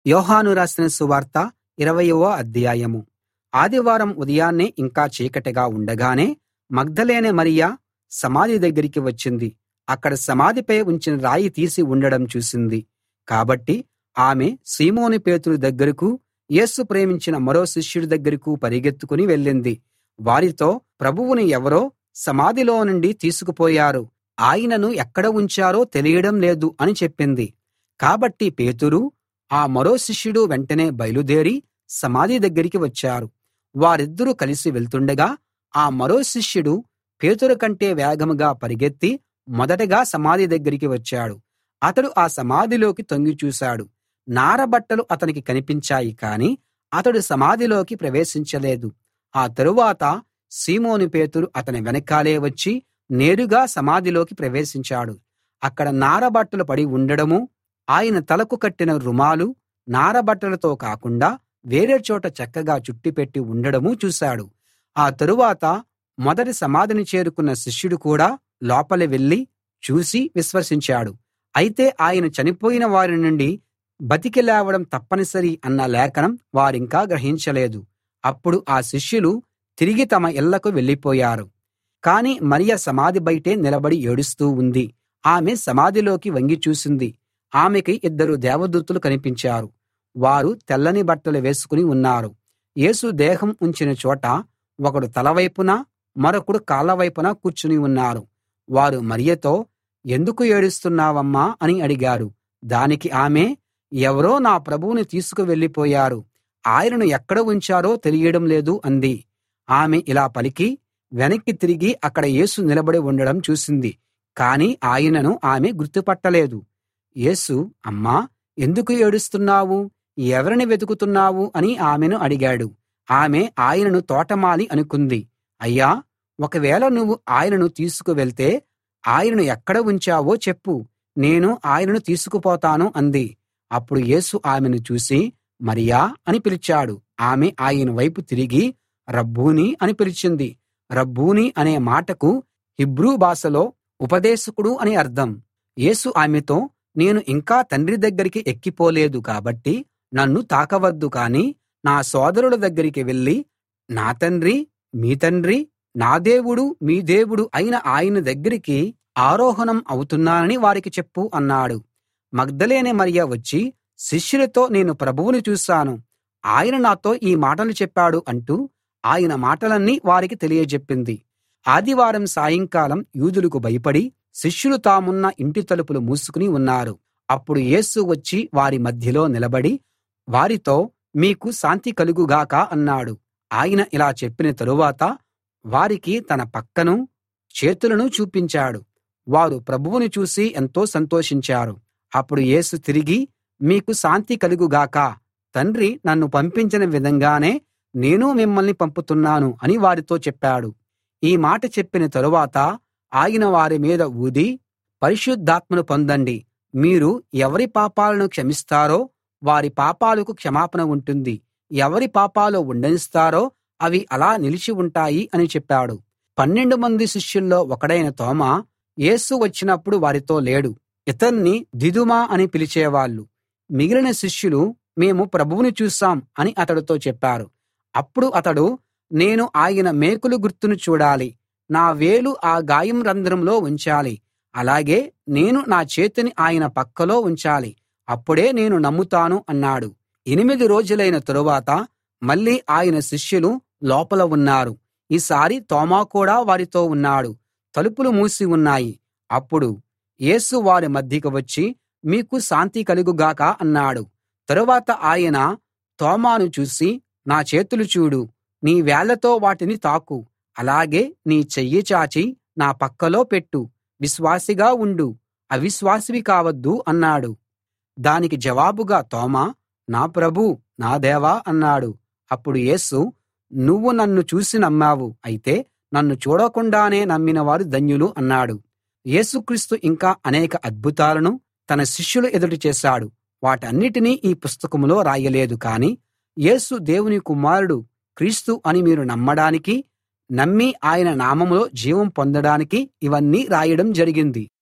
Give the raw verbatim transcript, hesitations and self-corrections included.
యోహాను రాసిన సువార్త ఇరవయవ అధ్యాయం. ఆదివారం ఉదయాన్నే ఇంకా చీకటిగా ఉండగానే మగ్దలేనే మరియ సమాధి దగ్గరికి వచ్చింది. అక్కడ సమాధిపై ఉంచిన రాయి తీసి ఉండడం చూసింది. కాబట్టి ఆమె సీమోను పేతురు దగ్గరకూ, యేసు ప్రేమించిన మరో శిష్యుడి దగ్గరకూ పరిగెత్తుకుని వెళ్ళింది. వారితో, ప్రభువును ఎవరో సమాధిలో నుండి తీసుకుపోయారు, ఆయనను ఎక్కడ ఉంచారో తెలియడం లేదు అని చెప్పింది. కాబట్టి పేతురూ, ఆ మరో శిష్యుడు వెంటనే బయలుదేరి సమాధి దగ్గరికి వచ్చారు. వారిద్దరూ కలిసి వెళ్తుండగా ఆ మరో శిష్యుడు పేతురు కంటే వేగంగా పరిగెత్తి మొదటగా సమాధి దగ్గరికి వచ్చాడు. అతడు ఆ సమాధిలోకి తొంగి చూశాడు. నారబట్టలు అతనికి కనిపించాయి కానీ అతడు సమాధిలోకి ప్రవేశించలేదు. ఆ తరువాత సీమోను పేతురు అతని వెనకాలే వచ్చి నేరుగా సమాధిలోకి ప్రవేశించాడు. అక్కడ నారబట్టలు పడి ఉండడమూ, ఆయన తలకు కట్టిన రుమాలు నారబట్టలతో కాకుండా వేరే చోట చక్కగా చుట్టిపెట్టి ఉండడమూ చూశాడు. ఆ తరువాత మొదటి సమాధిని చేరుకున్న శిష్యుడు కూడా లోపలి వెళ్ళి చూసి విశ్వసించాడు. అయితే ఆయన చనిపోయిన వారి నుండి బతికి లేవడం తప్పనిసరి అన్న లేఖనం వారింకా గ్రహించలేదు. అప్పుడు ఆ శిష్యులు తిరిగి తమ ఇళ్ళకు వెళ్ళిపోయారు. కాని మరియ సమాధి బయటే నిలబడి ఏడుస్తూ ఉంది. ఆమె సమాధిలోకి వంగి చూసింది. ఆమెకి ఇద్దరు దేవదూతలు కనిపించారు. వారు తెల్లని బట్టలు వేసుకుని ఉన్నారు. యేసు దేహం ఉంచిన చోట ఒకడు తల వైపున, మరొకడు కాళ్ళ వైపున కూర్చుని ఉన్నారు. వారు మరియతో, ఎందుకు ఏడుస్తున్నావమ్మా అని అడిగారు. దానికి ఆమె, ఎవరో నా ప్రభువుని తీసుకు వెళ్ళిపోయారు, ఆయనను ఎక్కడ ఉంచారో తెలియడం లేదు అంది. ఆమె ఇలా పలికి వెనక్కి తిరిగి అక్కడ యేసు నిలబడి ఉండడం చూసింది. కాని ఆయనను ఆమె గుర్తుపట్టలేదు. యేసు, అమ్మా, ఎందుకు ఏడుస్తున్నావు? ఎవరిని వెతుకుతున్నావు అని ఆమెను అడిగాడు. ఆమె ఆయనను తోటమాలి అనుకుంది. అయ్యా, ఒకవేళ నువ్వు ఆయనను తీసుకు వెళ్తే ఆయనను ఎక్కడ ఉంచావో చెప్పు, నేను ఆయనను తీసుకుపోతాను అంది. అప్పుడు యేసు ఆమెను చూసి మరియా అని పిలిచాడు. ఆమె ఆయన వైపు తిరిగి రబ్బూనీ అని పిలిచింది. రబ్బూనీ అనే మాటకు హీబ్రూ భాషలో ఉపదేశకుడు అని అర్థం. యేసు ఆమెతో, నేను ఇంకా తండ్రి దగ్గరికి ఎక్కిపోలేదు కాబట్టి నన్ను తాకవద్దు, కానీ నా సోదరుల దగ్గరికి వెళ్ళి, నా తండ్రి మీ తండ్రి, నా దేవుడు మీ దేవుడు అయిన ఆయన దగ్గరికి ఆరోహణం అవుతున్నానని వారికి చెప్పు అన్నాడు. మగ్దలేనే మరియ వచ్చి శిష్యులతో, నేను ప్రభువుని చూశాను, ఆయన నాతో ఈ మాటలు చెప్పాడు అంటూ ఆయన మాటలన్నీ వారికి తెలియజెప్పింది. ఆదివారం సాయంకాలం యూదులకు భయపడి శిష్యులు తామున్న ఇంటి తలుపులు మూసుకుని ఉన్నారు. అప్పుడు యేసు వచ్చి వారి మధ్యలో నిలబడి వారితో, మీకు శాంతి కలుగు గాక అన్నాడు. ఆయన ఇలా చెప్పిన తరువాత వారికి తన పక్కనూ చేతులను చూపించాడు. వారు ప్రభువుని చూసి ఎంతో సంతోషించారు. అప్పుడు యేసు తిరిగి, మీకు శాంతి కలుగు గాక, తండ్రి నన్ను పంపించిన విధంగానే నేను మిమ్మల్ని పంపుతున్నాను అని వారితో చెప్పాడు. ఈ మాట చెప్పిన తరువాత ఆయన వారి మీద ఊది, పరిశుద్ధాత్మను పొందండి. మీరు ఎవరి పాపాలను క్షమిస్తారో వారి పాపాలకు క్షమాపణ ఉంటుంది, ఎవరి పాపాలు ఉండనిస్తారో అవి అలా నిలిచి ఉంటాయి అని చెప్పాడు. పన్నెండు మంది శిష్యుల్లో ఒకడైన తోమా యేసు వచ్చినప్పుడు వారితో లేడు. ఇతన్ని దిదుమ అని పిలిచేవాళ్ళు. మిగిలిన శిష్యులు, మేము ప్రభువుని చూశాం అని అతడితో చెప్పారు. అప్పుడు అతడు, నేను ఆయన మేకుల గుర్తును చూడాలి, నా వేలు ఆ గాయం రంధ్రంలో ఉంచాలి, అలాగే నేను నా చేతిని ఆయన పక్కలో ఉంచాలి, అప్పుడే నేను నమ్ముతాను అన్నాడు. ఎనిమిది రోజులైన తరువాత మళ్ళీ ఆయన శిష్యులు లోపల ఉన్నారు. ఈసారి తోమా కూడా వారితో ఉన్నాడు. తలుపులు మూసి ఉన్నాయి. అప్పుడు యేసు వారి మధ్యకు వచ్చి, మీకు శాంతి కలుగు గాక అన్నాడు. తరువాత ఆయన తోమాను చూసి, నా చేతులు చూడు, నీ వేళ్లతో వాటిని తాకు, అలాగే నీ చెయ్యి చాచి నా పక్కలో పెట్టు, విశ్వాసిగా ఉండు, అవిశ్వాసివి కావద్దు అన్నాడు. దానికి జవాబుగా తోమా, నా ప్రభూ, నా దేవా అన్నాడు. అప్పుడు యేసు, నువ్వు నన్ను చూసి నమ్మావు, అయితే నన్ను చూడకుండానే నమ్మినవారు ధన్యులు అన్నాడు. యేసుక్రీస్తు ఇంకా అనేక అద్భుతాలను తన శిష్యుల ఎదుట చేశాడు. వాటన్నిటినీ ఈ పుస్తకంలో రాయలేదు, కానీ యేసు దేవుని కుమారుడు క్రీస్తు అని మీరు నమ్మడానికి, నమ్మి ఆయన నామంలో జీవం పొందడానికి ఇవన్నీ రాయడం జరిగింది.